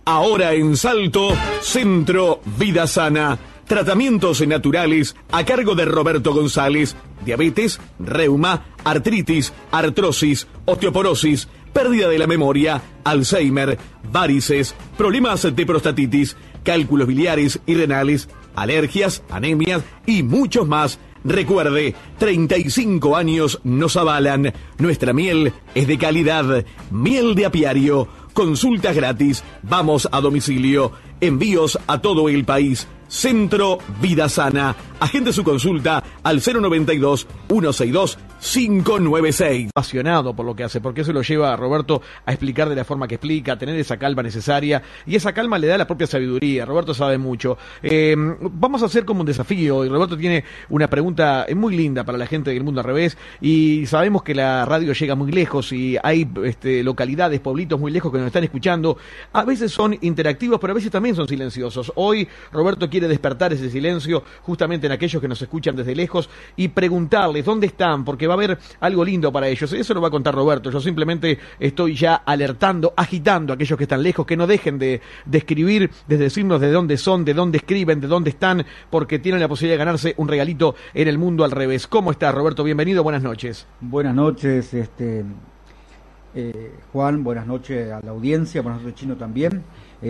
Ahora en Salto, Centro Vida Sana. Tratamientos naturales a cargo de Roberto González. Diabetes, reuma, artritis, artrosis, osteoporosis, pérdida de la memoria, Alzheimer, varices, problemas de prostatitis, cálculos biliares y renales, alergias, anemias y muchos más. Recuerde, 35 años nos avalan. Nuestra miel es de calidad. Miel de apiario. Consultas gratis. Vamos a domicilio. Envíos a todo el país. Centro Vida Sana. Agende su consulta al 092-162-596. Apasionado por lo que hace, porque eso lo lleva a Roberto a explicar de la forma que explica, a tener esa calma necesaria, y esa calma le da la propia sabiduría. Roberto sabe mucho. Vamos a hacer como un desafío, y Roberto tiene una pregunta muy linda para la gente del mundo al revés, y sabemos que la radio llega muy lejos, y hay localidades, pueblitos muy lejos que nos están escuchando. A veces son interactivos, pero a veces también son silenciosos. Hoy Roberto quiere despertar ese silencio justamente en aquellos que nos escuchan desde lejos y preguntarles dónde están, porque va a haber algo lindo para ellos. Eso lo va a contar Roberto. Yo simplemente estoy ya alertando, agitando a aquellos que están lejos, que no dejen de escribir, de decirnos de dónde son, de dónde escriben, de dónde están, porque tienen la posibilidad de ganarse un regalito en el mundo al revés. ¿Cómo estás, Roberto? Bienvenido, buenas noches. Buenas noches, Juan, buenas noches a la audiencia, buenas noches, Chino, también.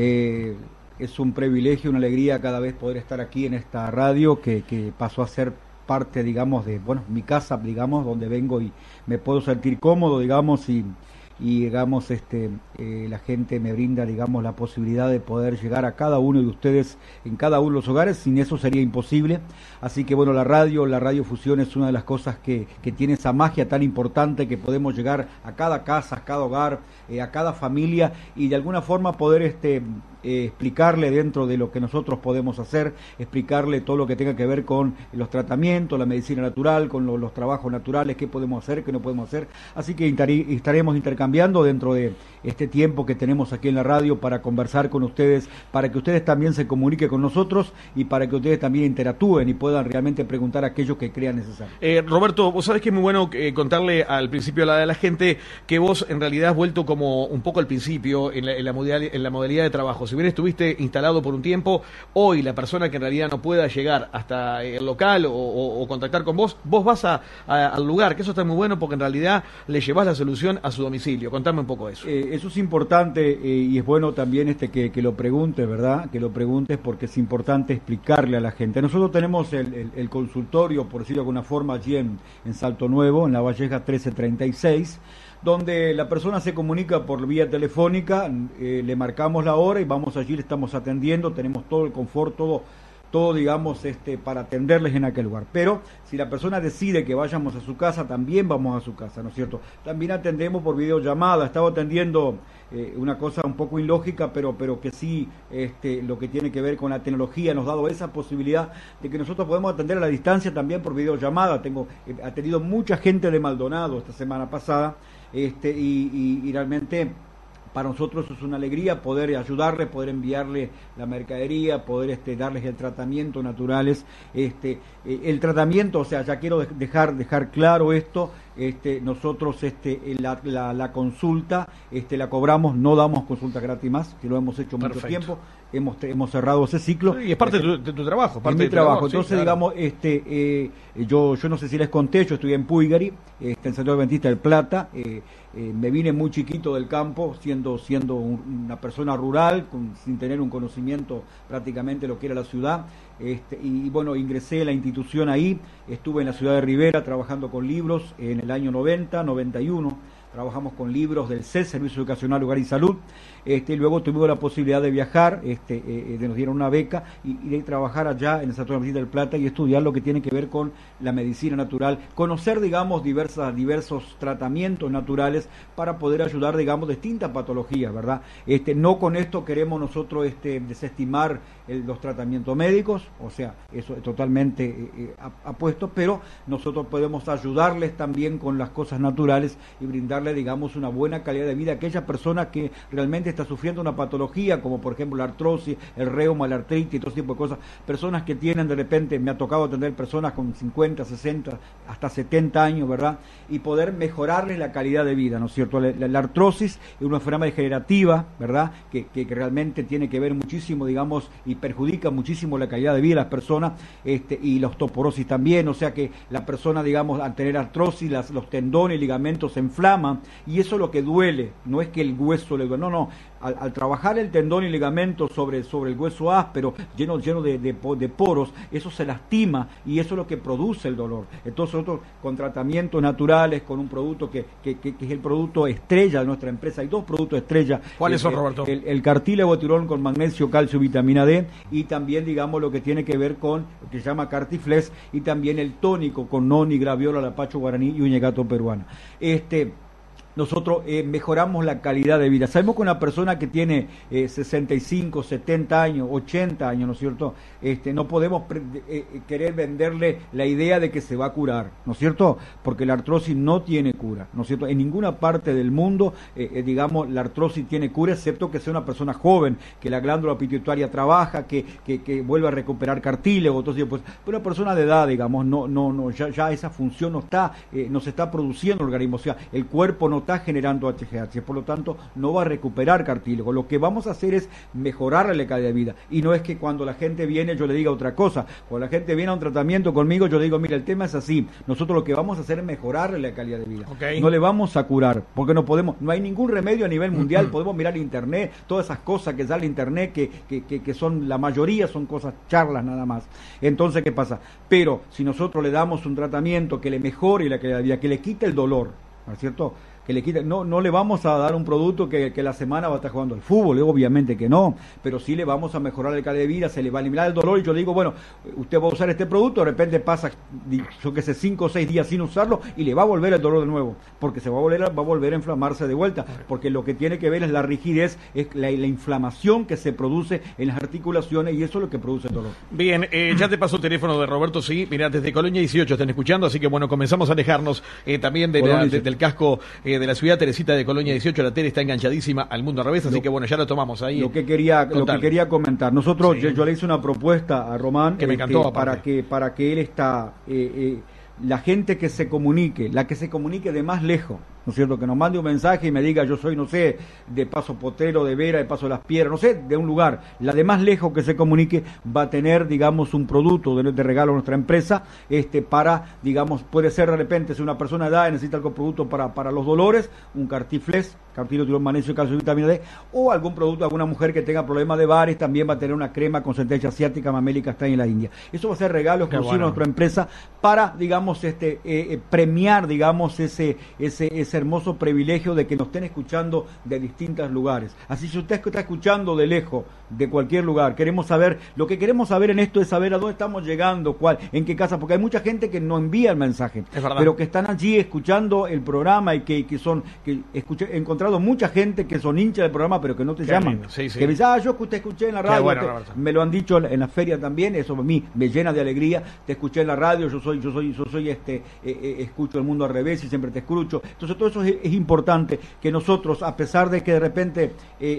Es un privilegio, una alegría cada vez poder estar aquí en esta radio que pasó a ser parte, digamos, de, mi casa, digamos, donde vengo y me puedo sentir cómodo, digamos, y digamos, la gente me brinda, digamos, la posibilidad de poder llegar a cada uno de ustedes en cada uno de los hogares. Sin eso sería imposible. Así que, la radiofusión es una de las cosas que tiene esa magia tan importante, que podemos llegar a cada casa, a cada hogar, a cada familia, y de alguna forma poder explicarle dentro de lo que nosotros podemos hacer, explicarle todo lo que tenga que ver con los tratamientos, la medicina natural, con los trabajos naturales, qué podemos hacer, qué no podemos hacer. Así que estaremos intercambiando dentro de este tiempo que tenemos aquí en la radio para conversar con ustedes, para que ustedes también se comuniquen con nosotros y para que ustedes también interactúen y puedan realmente preguntar a aquellos que crean necesario. Roberto, vos sabés que es muy bueno contarle al principio a la gente que vos en realidad has vuelto como un poco al principio en la modalidad de trabajo. Si bien estuviste instalado por un tiempo, hoy la persona que en realidad no pueda llegar hasta el local o contactar con vos vas al lugar, que eso está muy bueno porque en realidad le llevás la solución a su domicilio. Contame un poco eso. Eso es importante y es bueno también que lo preguntes, ¿verdad? Que lo preguntes porque es importante explicarle a la gente. Nosotros tenemos el consultorio, por decirlo de alguna forma, allí en Salto Nuevo, en La Valleja 1336, donde la persona se comunica por vía telefónica, le marcamos la hora y vamos allí, le estamos atendiendo, tenemos todo el confort, todo digamos, para atenderles en aquel lugar. Pero si la persona decide que vayamos a su casa, también vamos a su casa, ¿no es cierto? También atendemos por videollamada. Estaba atendiendo una cosa un poco ilógica, pero que sí, lo que tiene que ver con la tecnología nos ha dado esa posibilidad de que nosotros podemos atender a la distancia también por videollamada. He atendido mucha gente de Maldonado esta semana pasada, y realmente para nosotros es una alegría poder ayudarle, poder enviarle la mercadería, poder darles el tratamiento naturales, el tratamiento, o sea, ya quiero dejar claro esto. Nosotros la consulta la cobramos, no damos consulta gratis más, que lo hemos hecho mucho tiempo, hemos cerrado ese ciclo. Y es parte de tu trabajo, parte de mi trabajo. Entonces, sí, claro. Digamos, yo no sé si les conté, yo estudié en Puigari, en Santiago Adventista del Plata. Me vine muy chiquito del campo, siendo una persona rural, sin tener un conocimiento prácticamente de lo que era la ciudad. Ingresé a la institución ahí, estuve en la ciudad de Rivera trabajando con libros en el año 90, 91, trabajamos con libros del CES, Servicio Educacional, Hogar y Salud. Luego tuvimos la posibilidad de viajar, nos dieron una beca y de trabajar allá en el Santo Domingo del Plata y estudiar lo que tiene que ver con la medicina natural, conocer, digamos, diversos tratamientos naturales para poder ayudar, digamos, distintas patologías, ¿verdad? No con esto queremos nosotros desestimar los tratamientos médicos, o sea, eso es totalmente apuesto, pero nosotros podemos ayudarles también con las cosas naturales y brindarle, digamos, una buena calidad de vida a aquella persona que realmente está sufriendo una patología, como por ejemplo la artrosis, el reuma, la artritis, todo ese tipo de cosas, personas que tienen de repente, me ha tocado atender personas con 50, 60, hasta 70 años, ¿verdad? Y poder mejorarles la calidad de vida, ¿no es cierto? La artrosis es una enfermedad degenerativa, ¿verdad? Que realmente tiene que ver muchísimo, digamos, y perjudica muchísimo la calidad de vida de las personas, y la osteoporosis también, o sea que la persona, digamos, al tener artrosis, los tendones y ligamentos se inflaman, y eso es lo que duele, no es que el hueso le duele, no, al trabajar el tendón y ligamento sobre el hueso áspero, lleno de poros, eso se lastima y eso es lo que produce el dolor. Entonces nosotros con tratamientos naturales, con un producto que es el producto estrella de nuestra empresa, hay dos productos estrella. ¿Cuáles son, Roberto? El cartílago tirón con magnesio, calcio, vitamina D, y también, digamos, lo que tiene que ver con lo que se llama Cartiflex, y también el tónico con noni, graviola, lapacho guaraní y uña de gato peruana. Nosotros mejoramos la calidad de vida. Sabemos que una persona que tiene 65, 70 años, 80 años, ¿no es cierto? No podemos querer venderle la idea de que se va a curar, ¿no es cierto? Porque la artrosis no tiene cura, ¿no es cierto? En ninguna parte del mundo, digamos, la artrosis tiene cura, excepto que sea una persona joven, que la glándula pituitaria trabaja, que vuelva a recuperar cartílago, entonces, pues, pero una persona de edad, digamos, ya esa función no se está produciendo el organismo, o sea, el cuerpo no está generando HGH, por lo tanto no va a recuperar cartílago. Lo que vamos a hacer es mejorar la calidad de vida, y no es que cuando la gente viene yo le diga otra cosa. Cuando la gente viene a un tratamiento conmigo yo le digo, mira, el tema es así, nosotros lo que vamos a hacer es mejorar la calidad de vida, no le vamos a curar, porque no hay ningún remedio a nivel mundial. Podemos mirar internet, todas esas cosas que sale internet que son, la mayoría son cosas, charlas nada más. Entonces, ¿qué pasa? Pero si nosotros le damos un tratamiento que le mejore la calidad de vida, que le quite el dolor, ¿no es cierto? Que le quita, no le vamos a dar un producto que la semana va a estar jugando al fútbol, obviamente que no, pero sí le vamos a mejorar la calidad de vida, se le va a eliminar el dolor, y yo le digo, bueno, usted va a usar este producto, de repente pasa, yo que sé, 5 o 6 días sin usarlo, y le va a volver el dolor de nuevo, porque se va a volver a inflamarse de vuelta, porque lo que tiene que ver es la rigidez, es la inflamación que se produce en las articulaciones, y eso es lo que produce el dolor. Bien, ya te paso el teléfono de Roberto, sí, mira, desde Colonia 18 están escuchando, así que bueno, comenzamos a alejarnos también del casco de la ciudad. Teresita de Colonia 18, la tele está enganchadísima al mundo al revés, así que bueno, ya lo tomamos ahí. Lo que quería comentar, nosotros, yo le hice una propuesta a Román, que me encantó, para que él la gente que se comunique, la que se comunique de más lejos, ¿no es cierto? Que nos mande un mensaje y me diga, yo soy, no sé, de Paso Potrero, de Vera, de Paso de las Piedras, no sé, de un lugar. La de más lejos que se comunique va a tener, digamos, un producto de regalo a nuestra empresa, para, digamos, puede ser de repente, si una persona de edad necesita algún producto para los dolores, un Cartiflex, cartílago, tirón, magnesio, calcio, vitamina D, o algún producto, alguna mujer que tenga problemas de vares, también va a tener una crema con centella asiática, mamélica, está en la India. Eso va a ser regalo exclusivo a nuestra empresa para, digamos, premiar, digamos, ese hermoso privilegio de que nos estén escuchando de distintos lugares. Así, si usted está escuchando de lejos, de cualquier lugar, lo que queremos saber en esto es saber a dónde estamos llegando, en qué casa, porque hay mucha gente que no envía el mensaje, pero que están allí escuchando el programa y que he encontrado mucha gente que son hinchas del programa, pero que no te llaman. Sí, sí. Que me dicen, yo te escuché en la radio, bueno, me lo han dicho en la feria también, eso a mí me llena de alegría, te escuché en la radio, yo soy escucho el mundo al revés y siempre te escucho. Entonces todo eso es importante, que nosotros, a pesar de que de repente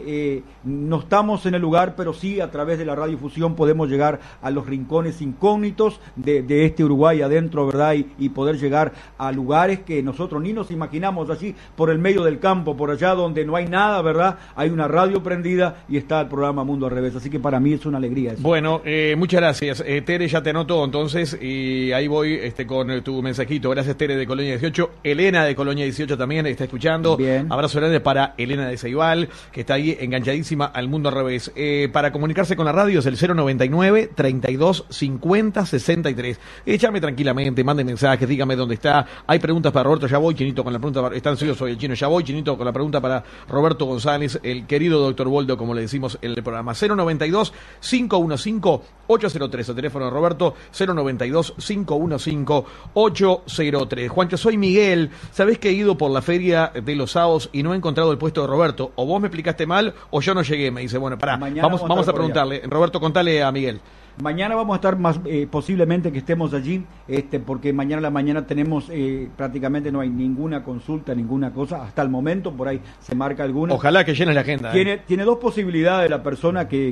no estamos en el lugar, pero sí a través de la radiofusión podemos llegar a los rincones incógnitos de este Uruguay adentro, ¿verdad? Y poder llegar a lugares que nosotros ni nos imaginamos, allí por el medio del campo, por allá donde no hay nada, ¿verdad? Hay una radio prendida y está el programa Mundo al Revés, así que para mí es una alegría eso. Bueno, muchas gracias. Tere, ya te anoto entonces, y ahí voy con tu mensajito. Gracias, Tere de Colonia 18. Elena de Colonia 18 también está escuchando. Bien. Abrazo grande para Elena de Ceibal, que está ahí enganchadísima al Mundo al Revés. Para comunicarse con la radio es el 099 32 50 63. Échame tranquilamente, mande mensajes, dígame dónde está. Hay preguntas para Roberto, ya voy, Chinito, con la pregunta. Está ansioso el chino, ya voy, Chinito, con la pregunta para Roberto González, el querido doctor Boldo, como le decimos en el programa. 092 515 803, el teléfono de Roberto, 092 515 803. Juancho, soy Miguel. ¿Sabés que he ido por la feria de los sábados y no he encontrado el puesto de Roberto? O vos me explicaste mal o yo no llegué, me dice. Bueno, pará, vamos a preguntarle. Roberto, contale a Miguel. Mañana vamos a estar más, posiblemente que estemos allí, porque mañana a la mañana tenemos, prácticamente no hay ninguna consulta, ninguna cosa, hasta el momento, por ahí se marca alguna. Ojalá que llenes la agenda. Tiene dos posibilidades la persona que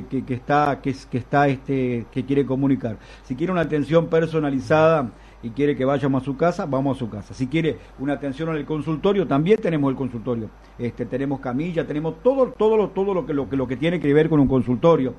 quiere comunicar. Si quiere una atención personalizada y quiere que vayamos a su casa, vamos a su casa. Si quiere una atención en el consultorio, también tenemos el consultorio. Tenemos camilla, tenemos todo lo que tiene que ver con un consultorio.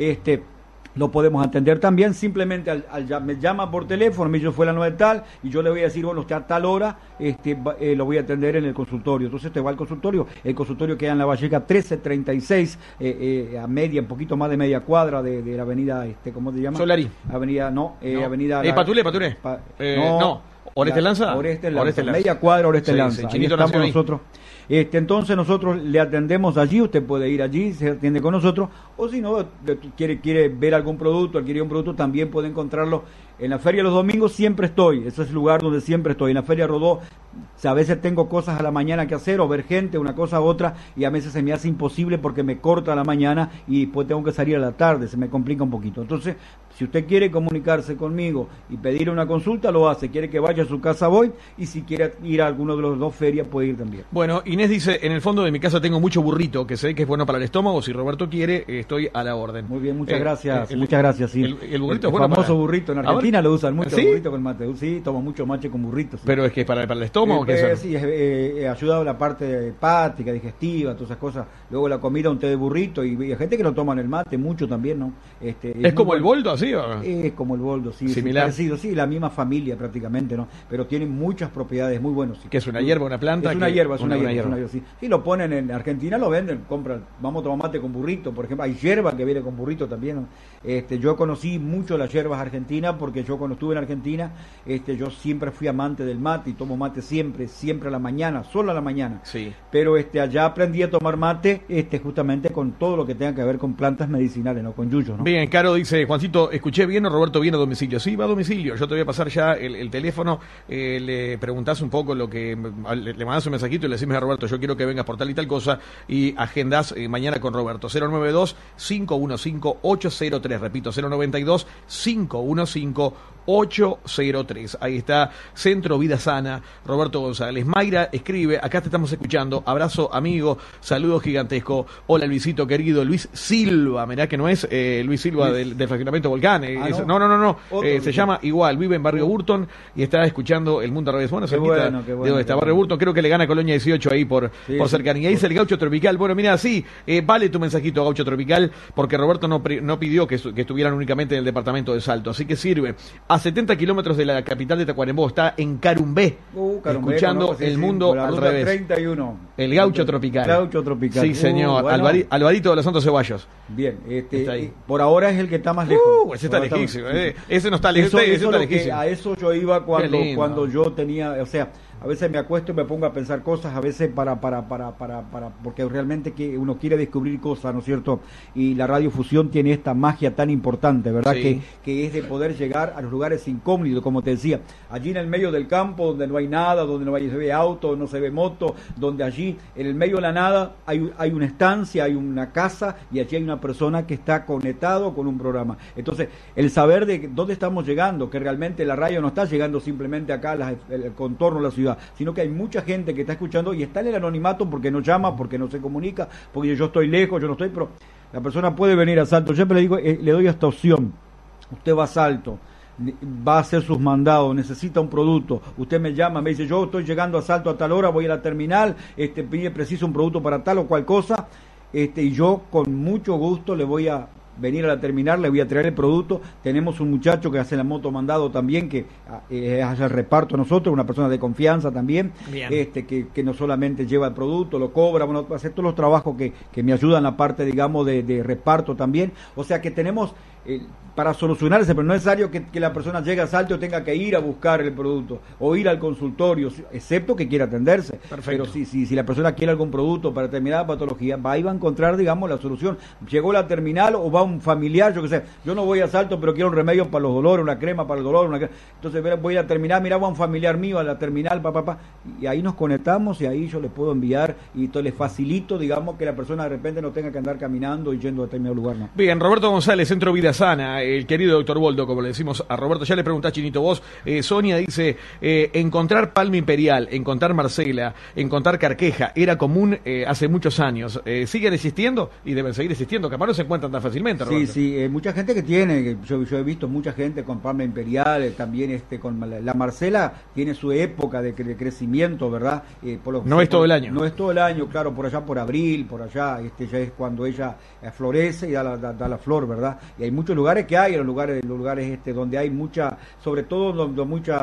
Lo podemos atender también, simplemente me llama por teléfono, me dice yo fue la 9 tal, y yo le voy a decir, bueno, usted a tal hora lo voy a atender en el consultorio. Entonces te va al consultorio, el consultorio queda en la Valleca 1336, a media, un poquito más de media cuadra de la avenida, ¿cómo se llama? Solari. Avenida, avenida... Paturé. No. ¿Oreste Lanza? Oreste Lanza, media cuadra Oreste Lanza. Ahí estamos nosotros. Entonces nosotros le atendemos allí, usted puede ir allí, se atiende con nosotros, o si no, quiere ver algún producto, adquirir un producto, también puede encontrarlo en la feria los domingos. Siempre estoy, ese es el lugar donde siempre estoy, en la feria Rodó. A veces tengo cosas a la mañana que hacer, o ver gente, una cosa a otra, y a veces se me hace imposible porque me corta la mañana y después tengo que salir a la tarde, se me complica un poquito. Entonces, si usted quiere comunicarse conmigo y pedir una consulta, lo hace. Quiere que vaya a su casa, voy, y si quiere ir a alguno de los dos ferias, puede ir también. Bueno, Inés dice, en el fondo de mi casa tengo mucho burrito, que sé que es bueno para el estómago. Si Roberto quiere, estoy a la orden. Muy bien, muchas gracias. Muchas gracias, sí. El burrito es bueno. El famoso burrito. En Argentina lo usan mucho, ¿sí? El burrito con mate. Sí, tomo mucho mate con burritos. Sí. Pero es que para el estómago, sí, ayuda a la parte hepática, digestiva, todas esas cosas. Luego la comida, un té de burrito, y hay gente que no toma el mate mucho también, ¿no? ¿Es como el boldo, así? ¿O? Es como el boldo, sí. Similar. Parecido, sí, la misma familia prácticamente, ¿no? Pero tiene muchas propiedades muy buenas. Sí. ¿Que es una hierba, una planta? Es una hierba, sí. Sí, lo ponen en Argentina, lo venden, compran. Vamos a tomar mate con burrito, por ejemplo. Hay hierba que viene con burrito también, ¿no? Yo conocí mucho las hierbas argentinas porque yo cuando estuve en Argentina, yo siempre fui amante del mate y tomo mate siempre a la mañana, solo a la mañana. Sí. Pero allá aprendí a tomar mate, justamente con todo lo que tenga que ver con plantas medicinales, ¿no? Con yuyos, ¿no? Bien, Caro dice, Juancito, escuché bien, Roberto viene a domicilio. Sí, va a domicilio. Yo te voy a pasar ya el teléfono, le preguntás un poco lo que, le mandás un mensajito y le decís a Roberto, yo quiero que vengas por tal y tal cosa, y agendás mañana con Roberto. 092-515-803, repito, 092-515-803. Ahí está, Centro Vida Sana, Roberto González. Mayra escribe, acá te estamos escuchando, abrazo amigo, saludo gigantesco, hola Luisito querido, Luis Silva, mirá que no es Luis Silva del fraccionamiento Volcán, no, se llama igual, vive en Barrio Burton y está escuchando El Mundo al Revés. Bueno, cerquita de donde está Barrio Burton, creo que le gana Colonia 18 ahí por cercanía. Ahí dice el Gaucho Tropical. Bueno, mira, sí, vale tu mensajito, Gaucho Tropical, porque Roberto no pidió que estuvieran únicamente en el departamento de Salto, así que sirve. A 70 kilómetros de la capital de Tacuarembó, está en Carumbé, escuchando El Mundo al Revés. 31. El Gaucho Tropical. Gaucho Tropical. Sí, señor. Bueno. Alvarito de los Santos Ceballos. Bien, por ahora es el que está más lejos. Ese está lejísimo. Ese no está lejísimo. A eso yo iba cuando yo tenía, o sea, a veces me acuesto y me pongo a pensar cosas, a veces porque realmente que uno quiere descubrir cosas, ¿no es cierto? Y la radiofusión tiene esta magia tan importante, ¿verdad? Sí. Que es de poder llegar a los lugares incógnitos, como te decía, allí en el medio del campo, donde no hay nada, donde se ve auto, no se ve moto, donde allí, en el medio de la nada, hay una estancia, hay una casa, y allí hay una persona que está conectado con un programa. Entonces, el saber de dónde estamos llegando, que realmente la radio no está llegando simplemente acá, el contorno de la ciudad, sino que hay mucha gente que está escuchando y está en el anonimato porque no llama, porque no se comunica, porque yo estoy lejos, yo no estoy, pero la persona puede venir a Salto. Yo siempre le digo, le doy esta opción. Usted va a Salto, va a hacer sus mandados, necesita un producto, usted me llama, me dice, yo estoy llegando a Salto a tal hora, voy a la terminal, preciso un producto para tal o cual cosa, y yo con mucho gusto le voy a venir a la terminal, le voy a traer el producto. Tenemos un muchacho que hace la moto mandado también, que hace el reparto a nosotros, una persona de confianza también, que no solamente lleva el producto, lo cobra, bueno, hace todos los trabajos que me ayudan la parte, digamos, de reparto también. O sea que tenemos para solucionar ese, pero no es necesario que la persona llegue a Salto y tenga que ir a buscar el producto o ir al consultorio, excepto que quiera atenderse. Perfecto. Pero si la persona quiere algún producto para determinada patología, va a encontrar, digamos, la solución. Llegó la terminal o va un familiar, yo que sé, yo no voy a Salto, pero quiero un remedio para los dolores, una crema para el dolor, entonces voy a la terminal, mira, va un familiar mío a la terminal, y ahí nos conectamos y ahí yo le puedo enviar y le facilito, digamos, que la persona de repente no tenga que andar caminando y yendo a determinado lugar, ¿no? Bien, Roberto González, Centro Vida Vida Sana, el querido doctor Boldo, como le decimos a Roberto. Ya le preguntás, Chinito, vos. Sonia dice, encontrar palma imperial, encontrar Marcela, encontrar carqueja, era común hace muchos años. ¿Siguen existiendo? Y deben seguir existiendo. Capaz no se encuentran tan fácilmente, Roberto. Sí, mucha gente que tiene, yo he visto mucha gente con palma imperial, también con la Marcela tiene su época de crecimiento, ¿verdad? No es todo el año. No es todo el año, claro, por allá por abril, por allá, ya es cuando ella florece y da la flor, ¿verdad? Y hay muchos lugares que hay, los lugares donde hay mucha, sobre todo donde mucha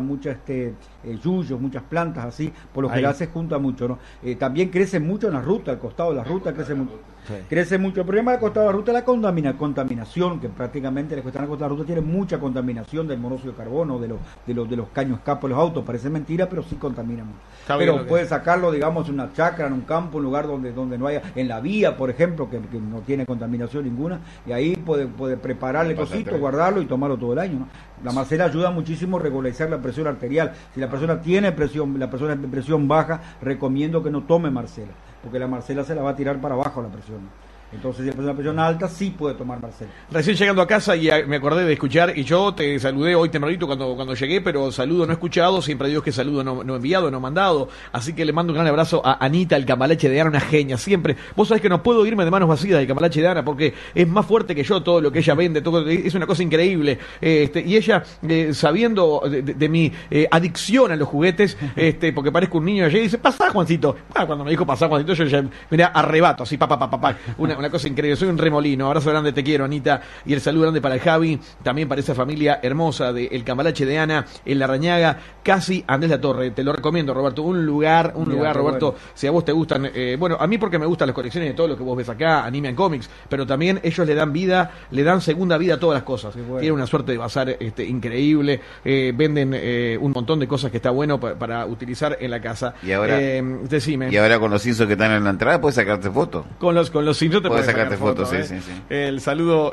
yuyos, muchas plantas así, por lo general se junta mucho, ¿no? También crece mucho en la ruta, al costado de la ruta crece mucho. Sí. Crece mucho. El problema del costado de la ruta es la contaminación, que prácticamente la cuestión del costado de la ruta tiene mucha contaminación del monóxido de carbono, de los caños escape de los autos. Parece mentira, pero sí contaminan. Pero puede sacarlo, digamos, en una chacra, en un campo, un lugar donde no haya, en la vía, por ejemplo, que no tiene contaminación ninguna, y ahí puede prepararle cosito, guardarlo y tomarlo todo el año, ¿no? La Marcela ayuda muchísimo a regularizar la presión arterial. Si la persona tiene presión baja, recomiendo que no tome Marcela, porque la Marcela se la va a tirar para abajo la presión. Entonces, si es una presión alta, sí puede tomar Marcela. Recién llegando a casa y me acordé de escuchar, y yo te saludé hoy tempranito cuando llegué, pero saludo no escuchado, siempre digo que saludo no enviado, no mandado. Así que le mando un gran abrazo a Anita, el cambalache de Ana, una genia, siempre. Vos sabés que no puedo irme de manos vacías del cambalache de Ana, porque es más fuerte que yo todo lo que ella vende, todo, es una cosa increíble. Y ella, sabiendo de mi adicción a los juguetes, porque parezco un niño ayer, dice, pasá, Juancito. Cuando me dijo pasá, Juancito, yo ya, mirá, arrebato, así, papá. Una cosa increíble, soy un remolino. Abrazo grande, te quiero, Anita, y el saludo grande para el Javi, también para esa familia hermosa de El Cambalache de Ana, en La Rañaga, casi Andrés La Torre. Te lo recomiendo, Roberto, un lugar, Roberto, bueno. Si a vos te gustan, bueno, a mí porque me gustan las colecciones de todo lo que vos ves acá, Anime and Comics, pero también ellos le dan vida, le dan segunda vida a todas las cosas. Bueno. Tienen una suerte de bazar increíble, venden un montón de cosas que está bueno para utilizar en la casa. Y ahora, decime. Y ahora con los cinzos que están en la entrada, puedes sacarte fotos. Con los cinzos te puedes sacarte fotos, sí. El saludo,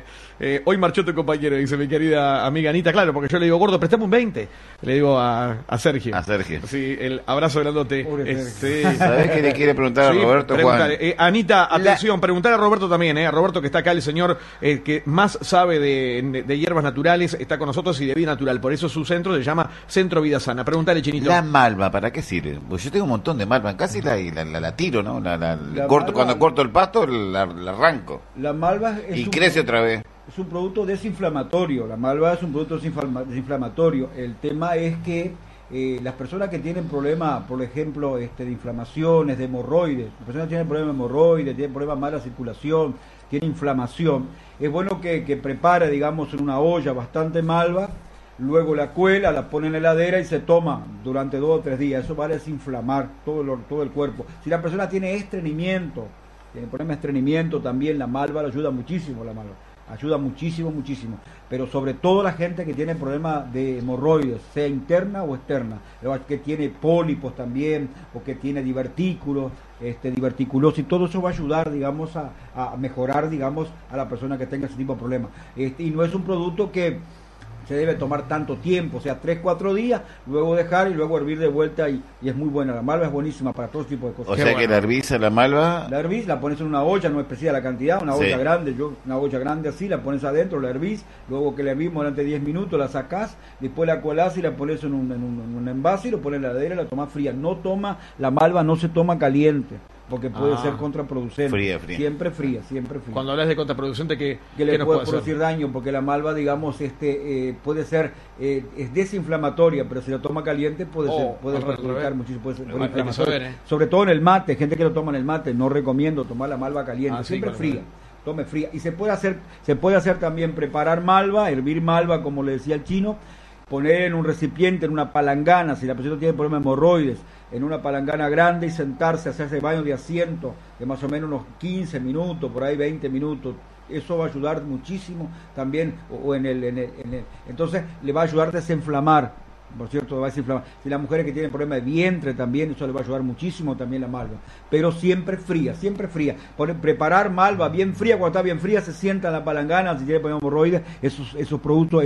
hoy marchó tu compañero, dice mi querida amiga Anita, claro, porque yo le digo, gordo, prestame un 20, le digo a Sergio. A Sergio. Sí, el abrazo grandote. ¿Sabés qué le quiere preguntar a Roberto, Juan? Anita, atención, preguntar a Roberto también, a Roberto que está acá, el señor que más sabe de hierbas naturales, está con nosotros y de vida natural, por eso su centro se llama Centro Vida Sana. Preguntale, Chinito. La malva, ¿para qué sirve? Pues yo tengo un montón de malva, casi la tiro, ¿no? Cuando corto el pasto, la arranco. La malva crece otra vez. Es un producto desinflamatorio. La malva es un producto desinflamatorio. El tema es que las personas que tienen problemas, por ejemplo, de inflamaciones, de hemorroides, las personas que tienen problemas de hemorroides, tienen problemas de mala circulación, tienen inflamación, es bueno que prepare, digamos, en una olla bastante malva, luego la cuela, la pone en la heladera y se toma durante 2 o 3 días. Eso va a desinflamar todo el cuerpo. Si la persona tiene estreñimiento, tiene problemas de estreñimiento, también la malva le ayuda muchísimo, ayuda muchísimo, pero sobre todo la gente que tiene problemas de hemorroides, sea interna o externa, que tiene pólipos también, o que tiene divertículos, diverticulosis, todo eso va a ayudar, digamos, a mejorar, digamos, a la persona que tenga ese tipo de problemas. Y no es un producto que se debe tomar tanto tiempo, o sea, 3-4 días, luego dejar y luego hervir de vuelta y es muy buena. La malva es buenísima para todo tipo de cosas. O sea que la hervís a la malva. La hervís, la pones en una olla, no es precisa la cantidad, una olla grande, una olla grande así, la pones adentro, la hervís, luego que la hervimos durante 10 minutos, la sacás, después la colás y la pones en un envase y lo pones en la heladera y la tomás fría. La malva no se toma caliente, porque puede ser contraproducente. Fría. Siempre fría. Cuando hablas de contraproducente, ¿qué le puede producir daño? Porque la malva, digamos, puede ser, es desinflamatoria, pero si la toma caliente puede perjudicar muchísimo, puede ser inflamatoria. Sobre todo en el mate, gente que lo toma en el mate, no recomiendo tomar la malva caliente, siempre fría. Tome fría. Y se puede hacer también preparar malva, hervir malva, como le decía el chino, poner en un recipiente, en una palangana, si la persona tiene problemas de hemorroides, en una palangana grande y sentarse, hacerse baño de asiento de más o menos unos 15 minutos, por ahí 20 minutos. Eso va a ayudar muchísimo también, entonces le va a ayudar a desinflamar. Por cierto, va a desinflamar. Si las mujeres que tienen problemas de vientre también, eso le va a ayudar muchísimo también la malva. Pero siempre fría. Preparar malva bien fría, cuando está bien fría, se sienta en la palangana, si tiene problemas de hemorroides, esos productos,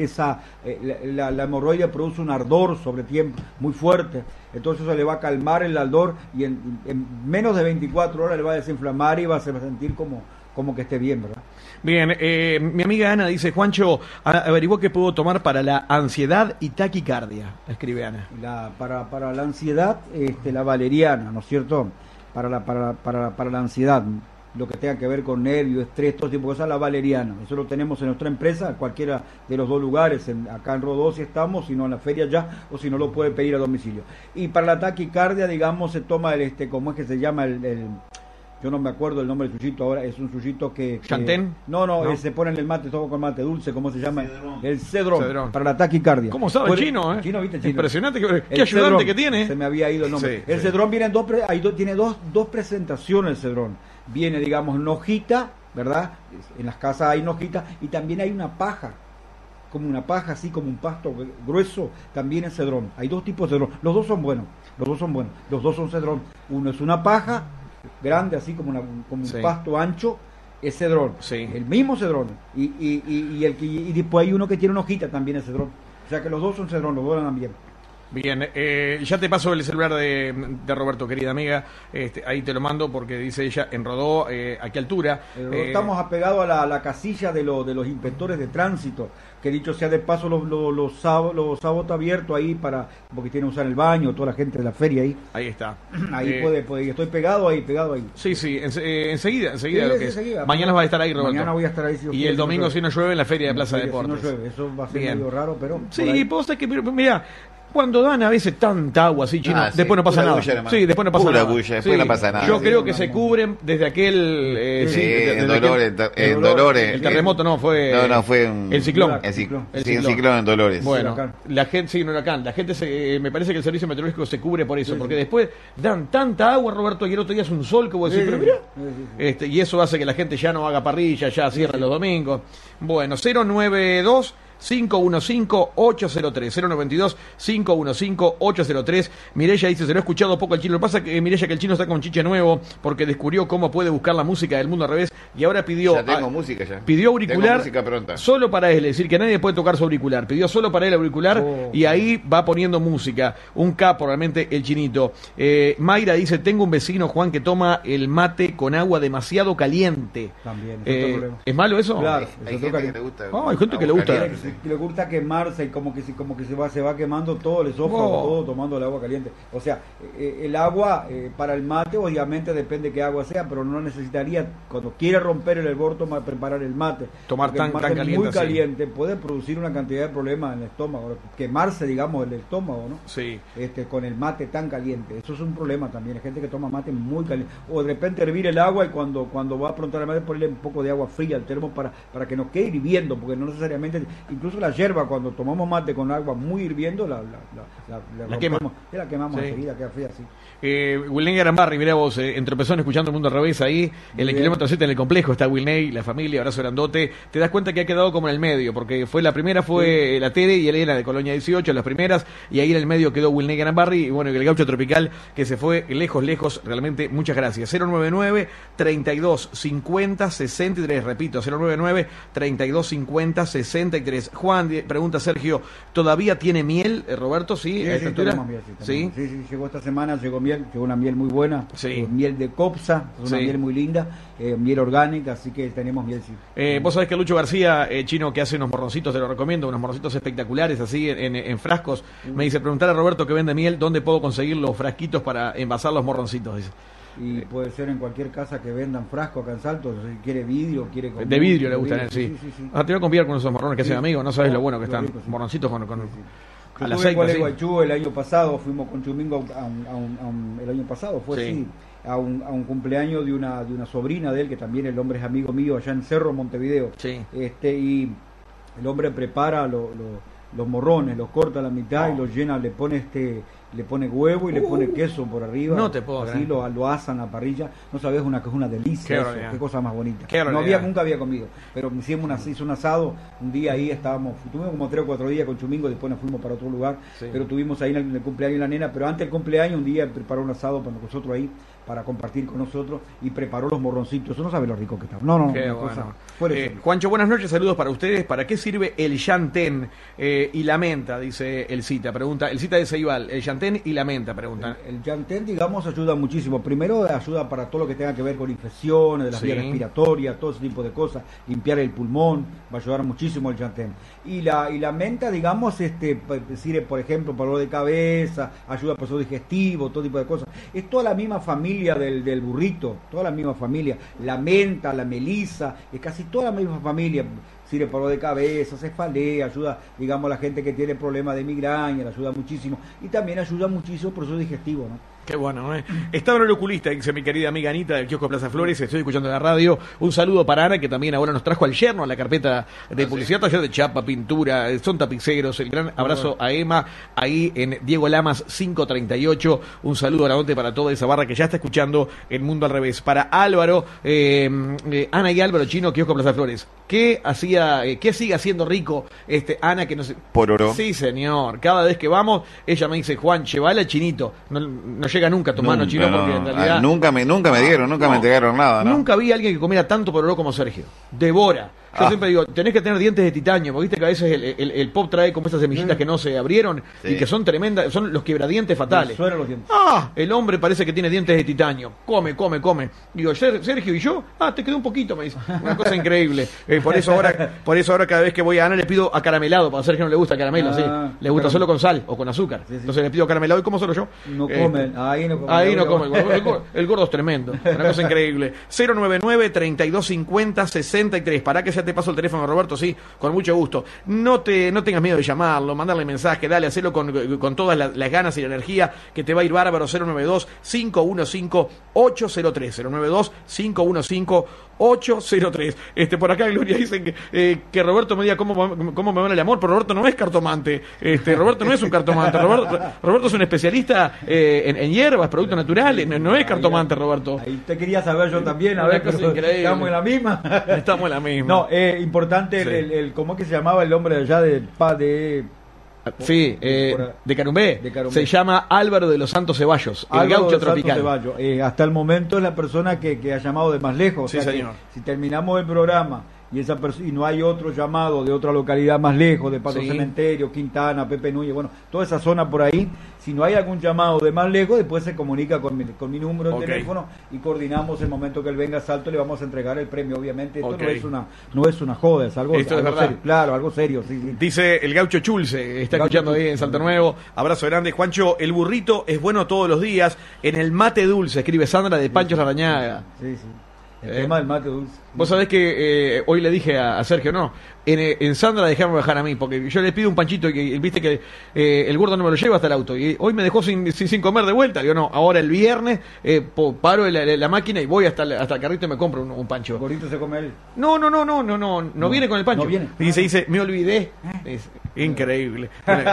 la hemorroide produce un ardor sobre tiempo muy fuerte. Entonces eso le va a calmar el ardor y en menos de 24 horas le va a desinflamar y va a sentir como como que esté bien, ¿verdad? Bien, mi amiga Ana dice, Juancho, averiguó qué puedo tomar para la ansiedad y taquicardia, escribe Ana. Para la ansiedad, la valeriana, ¿no es cierto? Para la ansiedad, lo que tenga que ver con nervios, estrés, todo tipo de cosas, la valeriana. Eso lo tenemos en nuestra empresa, cualquiera de los dos lugares, acá en Rodó si estamos, si no en la feria ya, o si no lo puede pedir a domicilio. Y para la taquicardia, digamos, se toma ¿cómo es que se llama yo no me acuerdo el nombre del suyito ahora, es un suyito que ¿Chantén? No, se pone en el mate, todo con mate dulce, ¿cómo se llama? El cedrón, para la taquicardia. ¿Cómo sabe el chino, Chino, ¿viste? Chino. Impresionante, qué ayudante cedrón, que tiene. Se me había ido el nombre. Sí, el cedrón viene tiene dos presentaciones el cedrón. Viene, digamos, nojita, ¿verdad? En las casas hay nojita, y también hay una paja, como una paja, así como un pasto grueso, también es cedrón. Hay dos tipos de cedrón, los dos son buenos, los dos son cedrón. Uno es una paja grande, así como un pasto ancho, es cedrón, el mismo cedrón, y después hay uno que tiene una hojita, también es cedrón. O sea que los dos son cedrón, los dos andan bien. Bien, ya te paso el celular de Roberto, querida amiga, ahí te lo mando porque dice ella, en Rodó, ¿a qué altura? Estamos apegados a la casilla de los inspectores de tránsito, que dicho sea de paso los sábados está abierto ahí porque tiene que usar el baño, toda la gente de la feria ahí. Ahí está. Ahí puede, estoy pegado ahí. Sí, enseguida Sí, lo que es. enseguida. Mañana vas a estar ahí, Roberto. Mañana voy a estar ahí. Y el domingo, si no llueve, en la feria de Plaza Deportes. Si no llueve, eso va a ser medio raro, pero... Sí, posta que, mira, cuando dan a veces tanta agua así, chino, después no pasa nada. Sí, después no pasa nada. Bulla, después no pasa nada. Yo creo que se cubren desde aquel... en Dolores. El terremoto no, fue... No, fue el ciclón. El ciclón en Dolores. Bueno, la gente, un huracán. La gente, me parece que el servicio meteorológico se cubre por eso, porque después dan tanta agua, Roberto, y el otro día es un sol que vos decís, pero mira, y eso hace que la gente ya no haga parrilla, ya cierre los domingos. Bueno, 092 515-803 092-515-803. Mireya dice, se lo he escuchado poco al chino. Lo que pasa que Mireya, que el chino está con chiche nuevo porque descubrió cómo puede buscar la música del mundo al revés y ahora pidió... Ya tengo música ya. Pidió auricular música pronta. Solo para él, es decir, que nadie puede tocar su auricular. Pidió solo para él auricular y ahí va poniendo música. Un capo realmente el chinito. Mayra dice, tengo un vecino, Juan, que toma el mate con agua demasiado caliente. También, ¿es malo eso? Claro, hay gente que le gusta. Hay gente que le gusta. Le gusta quemarse y como que se va quemando todo, le sopla todo tomando el agua caliente. O sea, el agua para el mate obviamente depende de qué agua sea, pero no necesitaría, cuando quiere romper el hervor, preparar el mate. Tomar tan caliente. Muy caliente puede producir una cantidad de problemas en el estómago, quemarse, digamos, el estómago, ¿no? Sí. Con el mate tan caliente. Eso es un problema también. Hay gente que toma mate muy caliente. O de repente hervir el agua y cuando va a aprontar el mate, ponerle un poco de agua fría al termo para que nos quede hirviendo, porque no necesariamente... Incluso la yerba, cuando tomamos mate con agua muy hirviendo, la quemamos enseguida, queda fría, sí. Wilney Arambarri, mirá vos, entropezón escuchando el mundo al revés ahí, en el kilómetro 7 en el complejo está Wilney, la familia, abrazo grandote. Te das cuenta que ha quedado como en el medio, porque la primera fue la Tere y Elena de Colonia 18, las primeras, y ahí en el medio quedó Wilney Arambarri, y bueno, el gaucho tropical que se fue lejos, realmente muchas gracias. 099-3250-63, repito, 099-3250-63. Juan, pregunta Sergio, ¿todavía tiene miel, Roberto? Sí, a esta altura. Sí, llegó esta semana, llegó una miel muy buena, miel de Copsa, una miel muy linda, miel orgánica, así que tenemos miel, sí. Vos sabés que Lucho García, chino, que hace unos morroncitos, te lo recomiendo, unos morroncitos espectaculares, así, en frascos, me dice, preguntar a Roberto que vende miel, ¿dónde puedo conseguir los frasquitos para envasar los morroncitos? Dice. Y puede ser en cualquier casa que vendan frasco acá en Salto, si quiere vidrio, quiere... De vidrio le gusta, sí. Ah, te voy a convidar con esos morrones que hacen amigos, no sabes lo bueno que están, morroncitos con al aceite. Yo Gualeguaychú el año pasado, fuimos con Chumingo el año pasado, a un cumpleaños de una sobrina de él, que también el hombre es amigo mío, allá en Cerro, Montevideo. Y el hombre prepara los morrones, los corta a la mitad y los llena, le pone huevo y le pone queso por arriba. No te puedo así lo asan a la parrilla. No sabes, es una delicia. Qué cosa más bonita. Nunca había comido, pero hizo un asado. Un día ahí tuvimos como 3 o 4 días con Chumingo, después nos fuimos para otro lugar, pero tuvimos ahí en el cumpleaños la nena, pero antes del cumpleaños un día preparó un asado para nosotros ahí, para compartir con nosotros, y preparó los morroncitos. Eso no sabe lo rico que está. Juancho, buenas noches, saludos para ustedes. ¿Para qué sirve el llantén? Y lamenta, dice el Cita, pregunta, el Cita de Ceibal, el llantén llantén y la menta, preguntan. El llantén, digamos, ayuda muchísimo. Primero ayuda para todo lo que tenga que ver con infecciones de las vías respiratorias, todo ese tipo de cosas, limpiar el pulmón, va a ayudar muchísimo el llantén. Y la menta, digamos, sirve, por ejemplo, para dolor de cabeza, ayuda al proceso digestivo, todo tipo de cosas. Es toda la misma familia del burrito, toda la misma familia. La menta, la melisa, es casi toda la misma familia. Sirve para dolor de cabeza, cefalea, ayuda, digamos, a la gente que tiene problemas de migraña, le ayuda muchísimo. Y también ayuda muchísimo al proceso digestivo, ¿no? Qué bueno, ¿eh? Estaba en el oculista, dice mi querida amiga Anita del kiosco Plaza Flores, estoy escuchando la radio. Un saludo para Ana, que también ahora nos trajo al yerno a la carpeta de publicidad, taller de chapa, pintura, son tapiceros. El gran abrazo a Emma, ahí en Diego Lamas 538. Un saludo grandote para toda esa barra que ya está escuchando El Mundo al Revés. Para Álvaro, Ana y Álvaro Chino, kiosco Plaza Flores. ¿Qué sigue haciendo rico Ana que no se... Pororó. Sí, señor. Cada vez que vamos, ella me dice, Juan, llevala al Chinito. No llega nunca a tu mano, Chino, porque en realidad... Nunca me entregaron nada, ¿no? Nunca vi a alguien que comiera tanto pororó como Sergio. Devora. Yo siempre digo, tenés que tener dientes de titanio, porque viste que a veces el pop trae como esas semillitas que no se abrieron y que son tremendas, son los quebradientes fatales. Los dientes. El hombre parece que tiene dientes de titanio. Come. Digo, Sergio, ¿y yo? Te quedó un poquito, me dice. Una cosa increíble. Por eso ahora cada vez que voy a Ana le pido acaramelado, porque a Sergio no le gusta caramelo, le gusta solo con sal o con azúcar. Sí. Entonces le pido acaramelado, ¿y cómo solo yo? No comen, ahí no come. El gordo es tremendo. Una cosa increíble. 099-3250-63. Para que sea te paso el teléfono, Roberto, sí, con mucho gusto. No tengas miedo de llamarlo, mandarle mensaje, dale, hacelo con todas las ganas y la energía, que te va a ir bárbaro. 092-515-803. 092-515-803. Por acá Gloria dicen que Roberto me diga cómo me va el amor, pero Roberto no es cartomante. Roberto no es un cartomante. Roberto es un especialista en hierbas, productos naturales. No es cartomante, Roberto. Ahí te quería saber yo también, a ver, estamos en la misma. Estamos en la misma. No, importante ¿cómo es que se llamaba el hombre de allá de Carumbé? Se llama Álvaro de los Santos Ceballos, el gaucho tropical. Hasta el momento es la persona que ha llamado de más lejos. Sí, señor. Si terminamos el programa y no hay otro llamado de otra localidad más lejos, de Pato Cementerio, Quintana, Pepe Núñez, bueno, toda esa zona por ahí, si no hay algún llamado de más lejos, después se comunica con mi número de teléfono y coordinamos el momento que él venga a Salto, le vamos a entregar el premio. Obviamente esto no es una joda, es algo serio, claro, algo serio. Sí. Dice el gaucho Chulce, está escuchando ahí en Salto Nuevo. Abrazo grande, Juancho. El burrito es bueno todos los días en el mate dulce, escribe Sandra de Pancho Larrañaga. Sí. El tema del mate dulce. Vos sabés que hoy le dije a Sergio, en Sandra dejame bajar a mí, porque yo le pido un panchito y viste que el gordo no me lo lleva hasta el auto, y hoy me dejó sin comer de vuelta. Digo, no, ahora el viernes paro la máquina y voy hasta el carrito y me compro un pancho. ¿El gordito se come él? No viene con el pancho. No viene. Dice, me olvidé. Es increíble.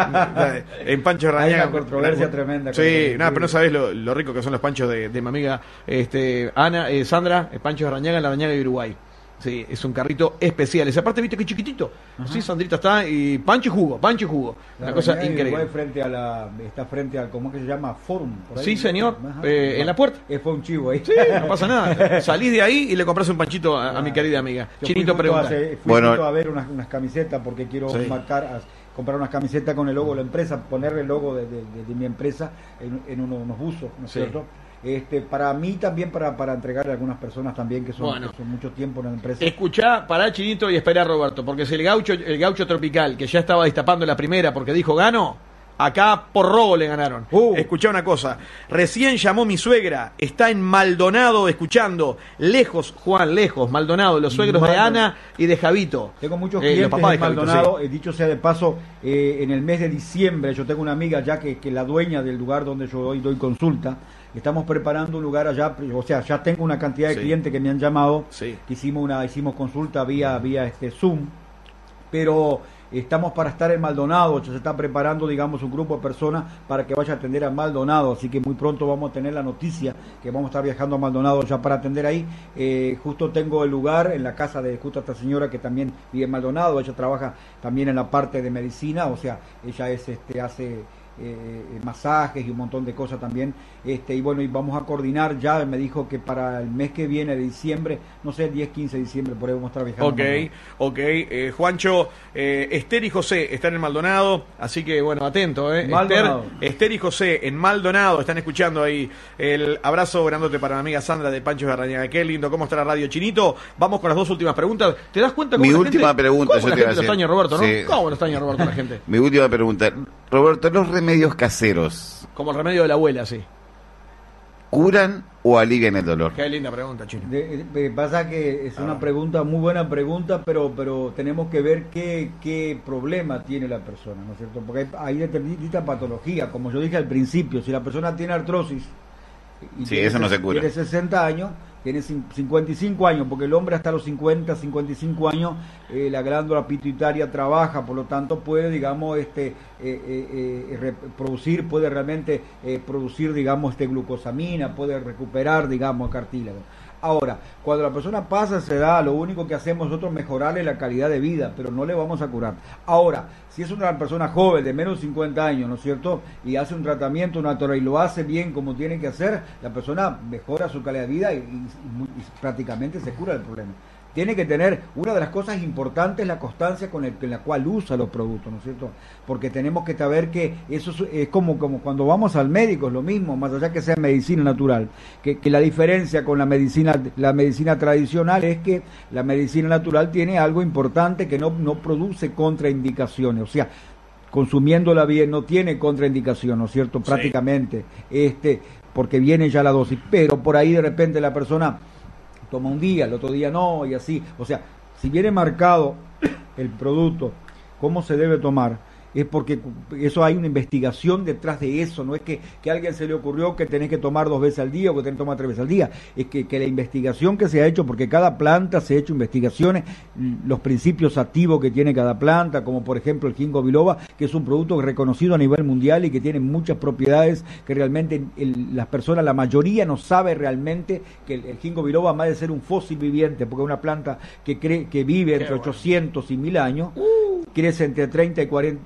En Pancho Rañaga. Hay una controversia tremenda. Sí, pero no sabés lo rico que son los panchos de mi amiga Ana, Sandra, Pancho Rañaga en la Rañaga de Uruguay. Sí, es un carrito especial. Esa parte, viste que chiquitito. Sí, Sandrita está y pancho y jugo. Una cosa increíble. Está frente al, ¿cómo es que se llama? Forum. Por ahí. Sí, señor. En la puerta. Fue un chivo ahí. Sí, no pasa nada. Salís de ahí y le compras un panchito a mi querida amiga. Chinito pregunta. Fui a ver unas camisetas porque quiero comprar unas camisetas con el logo de la empresa, ponerle el logo de mi empresa en unos buzos, ¿no es cierto? Para mí también, para entregarle a algunas personas también que son mucho tiempo en la empresa. Escuchá, pará Chinito y esperá Roberto, porque si el gaucho tropical, que ya estaba destapando la primera porque dijo gano, acá por robo le ganaron. Escuchá una cosa, recién llamó mi suegra, está en Maldonado escuchando, lejos, Juan, lejos, Maldonado, los suegros de Ana y de Javito. Tengo muchos clientes en Maldonado, dicho sea de paso, en el mes de diciembre yo tengo una amiga ya que la dueña del lugar donde yo doy consulta. Estamos preparando un lugar allá, o sea, ya tengo una cantidad de clientes que me han llamado, que hicimos consulta vía Zoom, pero estamos para estar en Maldonado, se está preparando, digamos, un grupo de personas para que vaya a atender a Maldonado, así que muy pronto vamos a tener la noticia que vamos a estar viajando a Maldonado ya para atender ahí. Justo tengo el lugar en la casa de justo esta señora que también vive en Maldonado, ella trabaja también en la parte de medicina, o sea, ella hace masajes y un montón de cosas también. Y bueno, y vamos a coordinar ya, me dijo que para el mes que viene de diciembre, no sé, el 10-15 de diciembre, por ahí vamos a estar viajando. Ok. Juancho, Esther y José están en Maldonado, así que bueno, atento, Esther y José en Maldonado, están escuchando ahí. El abrazo grandote para mi amiga Sandra de Pancho de Arrañaga. Qué lindo, ¿cómo está la radio, Chinito? Vamos con las dos últimas preguntas. ¿Te das cuenta cómo Mi la última gente, pregunta, cómo yo la te iba gente a lo decir. extraña, Roberto, ¿no? Sí. ¿Cómo lo extraña Roberto la gente? Mi última pregunta. Roberto, ¿los remedios caseros Como el remedio de la abuela, sí. curan o alivian el dolor? Qué linda pregunta, Chino. Pasa que es una pregunta, muy buena pregunta, pero tenemos que ver qué problema tiene la persona, ¿no es cierto? Porque hay determinada patología, como yo dije al principio, si la persona tiene artrosis y Sí, eso no se cura. tiene 60 años, tiene 55 años, porque el hombre hasta los 50, 55 años, la glándula pituitaria trabaja, por lo tanto puede, digamos, producir, puede realmente producir, digamos, glucosamina, puede recuperar, digamos, cartílago. Ahora, cuando la persona pasa esa edad, lo único que hacemos nosotros es mejorarle la calidad de vida, pero no le vamos a curar. Ahora, si es una persona joven de menos de 50 años, ¿no es cierto?, y hace un tratamiento natural y lo hace bien como tiene que hacer, la persona mejora su calidad de vida y prácticamente se cura el problema. Tiene que tener, una de las cosas importantes, la constancia con la cual usa los productos, ¿no es cierto? Porque tenemos que saber que eso es como cuando vamos al médico, es lo mismo, más allá que sea medicina natural, que la diferencia con la medicina tradicional es que la medicina natural tiene algo importante que no produce contraindicaciones, o sea, consumiéndola bien no tiene contraindicación, ¿no es cierto? Sí. Prácticamente, porque viene ya la dosis, pero por ahí de repente la persona toma un día, el otro día no, y así. O sea, si viene marcado el producto, cómo se debe tomar, es porque eso hay una investigación detrás de eso, no es que a alguien se le ocurrió que tenés que tomar 2 veces al día o que tenés que tomar 3 veces al día, es que la investigación que se ha hecho, porque cada planta se ha hecho investigaciones, los principios activos que tiene cada planta, como por ejemplo el ginkgo biloba, que es un producto reconocido a nivel mundial y que tiene muchas propiedades que realmente las personas, la mayoría no sabe realmente que el ginkgo biloba, más de ser un fósil viviente, porque es una planta que vive entre 800 y 1000 años, crece entre 30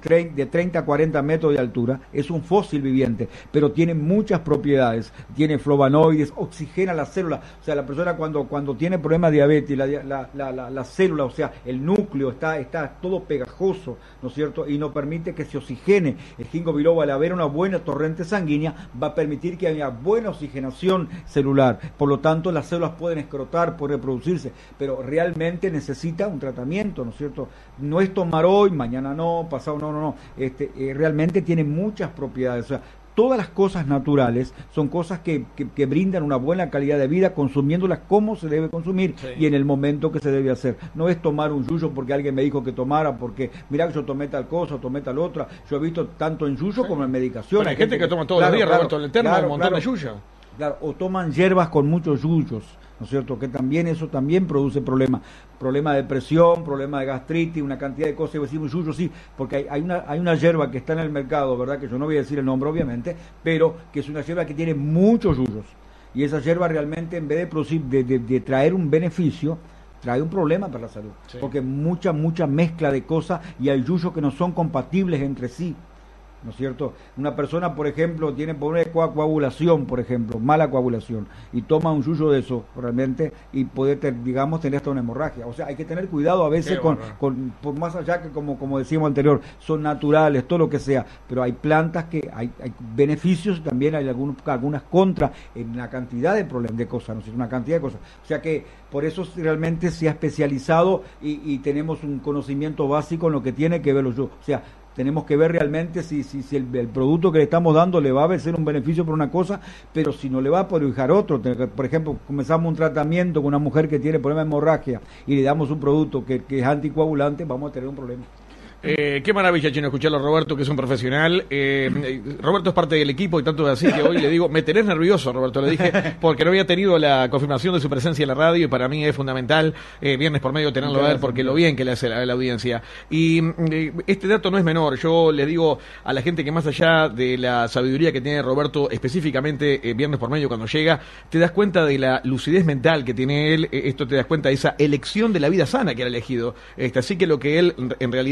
a 40 metros de altura, es un fósil viviente, pero tiene muchas propiedades, tiene flavonoides, oxigena las células, o sea, la persona cuando tiene problemas de diabetes, la célula, o sea, el núcleo está todo pegajoso, ¿no es cierto? Y no permite que se oxigene. El ginkgo biloba, al haber una buena torrente sanguínea, va a permitir que haya buena oxigenación celular, por lo tanto las células pueden escrotar, pueden reproducirse, pero realmente necesita un tratamiento, ¿no es cierto? No es tomar hoy, mañana no, pasado no. Realmente tiene muchas propiedades. O sea, todas las cosas naturales son cosas que brindan una buena calidad de vida, consumiéndolas como se debe consumir, sí, y en el momento que se debe hacer. No es tomar un yuyo porque alguien me dijo que tomara, porque mirá, yo tomé tal cosa, tomé tal otra. Yo he visto tanto en yuyo, sí, como en medicación. Bueno, hay gente que toma todos los días, Roberto, el Eterno, un montón de yuyo. Claro, o toman hierbas con muchos yuyos, ¿no es cierto? Que también eso también produce problemas de presión, problemas de gastritis, una cantidad de cosas. Y decimos yuyo, sí, porque hay una hierba que está en el mercado, ¿verdad? Que yo no voy a decir el nombre, obviamente, pero que es una hierba que tiene muchos yuyos. Y esa hierba realmente, en vez de producir, de traer un beneficio, trae un problema para la salud. Sí. Porque mucha mezcla de cosas y hay yuyos que no son compatibles entre sí, ¿no es cierto? Una persona, por ejemplo, tiene problemas de coagulación, por ejemplo, mala coagulación, y toma un yuyo de eso realmente y puede, digamos, tener hasta una hemorragia. O sea, hay que tener cuidado a veces por más allá que, como decíamos anterior, son naturales, todo lo que sea, pero hay plantas que hay beneficios, también hay algunas contras en una cantidad de problemas, de cosas, ¿no es cierto? Una cantidad de cosas. O sea que por eso realmente se ha especializado y tenemos un conocimiento básico en lo que tiene que ver los yuyos. O sea, tenemos que ver realmente si el producto que le estamos dando le va a ser un beneficio por una cosa, pero si no le va a perjudicar otro. Por ejemplo, comenzamos un tratamiento con una mujer que tiene problemas de hemorragia y le damos un producto que es anticoagulante, vamos a tener un problema. Qué maravilla, Chino, escucharlo a Roberto, que es un profesional. Roberto es parte del equipo y tanto es así que hoy le digo, me tenés nervioso, Roberto, le dije, porque no había tenido la confirmación de su presencia en la radio y para mí es fundamental, viernes por medio, tenerlo a ver, porque lo bien que le hace a la audiencia. Y este dato no es menor, yo le digo a la gente que más allá de la sabiduría que tiene Roberto, específicamente viernes por medio cuando llega, te das cuenta de la lucidez mental que tiene él, esto te das cuenta de esa elección de la vida sana que ha elegido. Así que lo que él en realidad profesa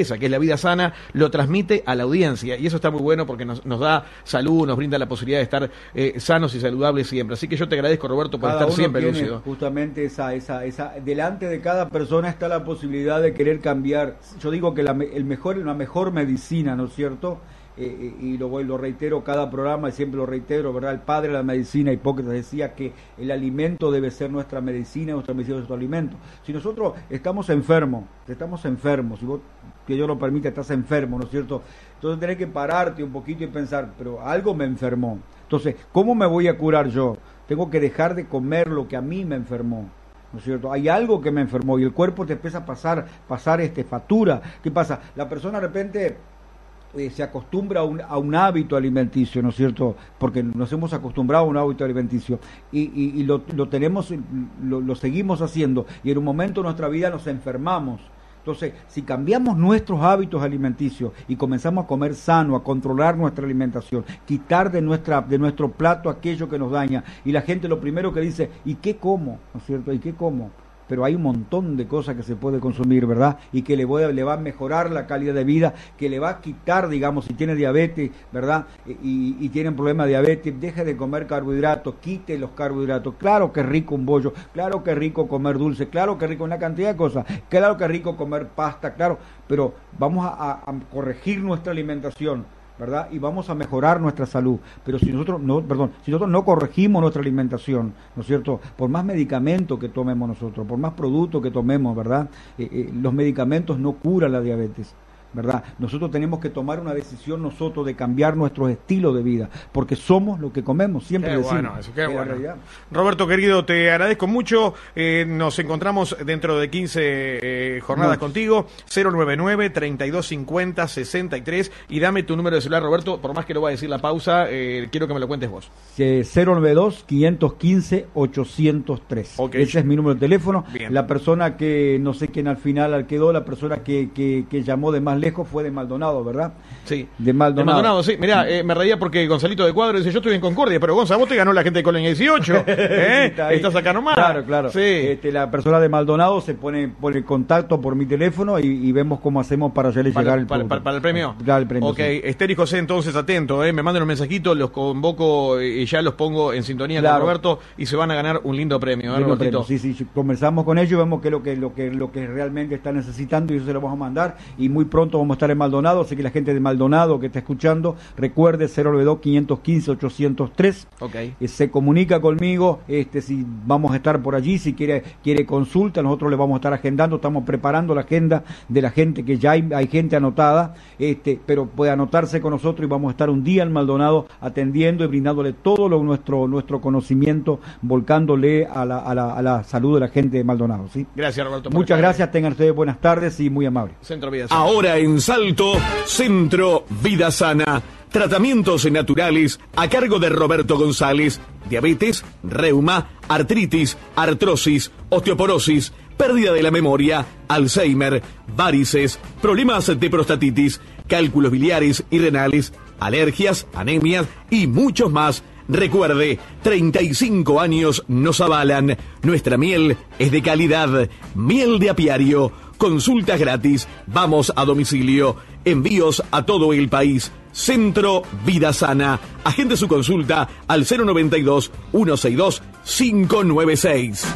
empresa, que es La Vida Sana, lo transmite a la audiencia, y eso está muy bueno porque nos da salud, nos brinda la posibilidad de estar sanos y saludables siempre. Así que yo te agradezco, Roberto, por estar siempre lúcido. Justamente esa, delante de cada persona está la posibilidad de querer cambiar. Yo digo que la mejor medicina, ¿no es cierto? Y lo reitero cada programa y siempre lo reitero, ¿verdad? El padre de la medicina, Hipócrates, decía que el alimento debe ser nuestra medicina es nuestro alimento. Si nosotros estamos enfermos, si vos, que Dios lo permite, estás enfermo, ¿no es cierto? Entonces tenés que pararte un poquito y pensar, pero algo me enfermó. Entonces, ¿cómo me voy a curar yo? Tengo que dejar de comer lo que a mí me enfermó, ¿no es cierto? Hay algo que me enfermó y el cuerpo te empieza a pasar factura. ¿Qué pasa? La persona de repente se acostumbra a un hábito alimenticio, ¿no es cierto? Porque nos hemos acostumbrado a un hábito alimenticio y lo seguimos haciendo, y en un momento de nuestra vida nos enfermamos. Entonces, si cambiamos nuestros hábitos alimenticios y comenzamos a comer sano, a controlar nuestra alimentación, quitar de nuestro plato aquello que nos daña, y la gente lo primero que dice, ¿y qué como? ¿No es cierto? ¿Y qué como? Pero hay un montón de cosas que se puede consumir, ¿verdad? Y que le va a mejorar la calidad de vida, que le va a quitar, digamos, si tiene diabetes, ¿verdad? Y tienen problema de diabetes, deje de comer carbohidratos, quite los carbohidratos. Claro que es rico un bollo, claro que es rico comer dulce, claro que es rico una cantidad de cosas, claro que es rico comer pasta, claro, pero vamos a corregir nuestra alimentación, ¿verdad? Y vamos a mejorar nuestra salud. Pero si nosotros no corregimos nuestra alimentación, ¿no es cierto? Por más medicamentos que tomemos nosotros, por más productos que tomemos, ¿verdad? Los medicamentos no curan la diabetes, ¿verdad? Nosotros tenemos que tomar una decisión nosotros de cambiar nuestro estilo de vida, porque somos lo que comemos, siempre decimos. Bueno, eso, qué bueno. Roberto, querido, te agradezco mucho. Nos encontramos dentro de 15 jornadas contigo. 099-3250-63, y dame tu número de celular, Roberto, por más que lo va a decir la pausa, quiero que me lo cuentes vos. 092-515-803. Okay. Ese es mi número de teléfono. Bien. La persona que, no sé quién al final quedó, la persona que llamó de más lejos fue de Maldonado, ¿verdad? Sí. De Maldonado, sí. Mirá, me reía porque Gonzalito de Cuadro dice, yo estoy en Concordia, pero Gonzalo, vos te ganó la gente de Colonia 18. Estás acá nomás. Claro. Sí. La persona de Maldonado se pone en contacto por mi teléfono y vemos cómo hacemos para hacerle llegar el producto. ¿Para el premio? Para el premio, ok, sí. Esther y José, entonces, atento, me mandan un mensajito, los convoco y ya los pongo en sintonía con Roberto y se van a ganar un lindo premio, Robertito? Sí, conversamos con ellos, vemos qué es lo que realmente está necesitando y eso se lo vamos a mandar, y muy pronto vamos a estar en Maldonado, así que la gente de Maldonado que está escuchando, recuerde 092-515-803. Okay. Se comunica conmigo, si vamos a estar por allí, si quiere consulta, nosotros le vamos a estar agendando, estamos preparando la agenda de la gente, que ya hay gente anotada, pero puede anotarse con nosotros y vamos a estar un día en Maldonado atendiendo y brindándole todo nuestro conocimiento, volcándole a la salud de la gente de Maldonado, ¿sí? Gracias, Roberto. Muchas gracias, tengan ustedes buenas tardes y muy amables. Centro Vida Sana. Ahora en Salto, Centro Vida Sana. Tratamientos naturales a cargo de Roberto González. Diabetes, reuma, artritis, artrosis, osteoporosis, pérdida de la memoria, Alzheimer, varices, problemas de prostatitis, cálculos biliares y renales, alergias, anemias y muchos más. Recuerde, 35 años nos avalan. Nuestra miel es de calidad. Miel de apiario. Consultas gratis. Vamos a domicilio. Envíos a todo el país. Centro Vida Sana. Agende su consulta al 092-162-596.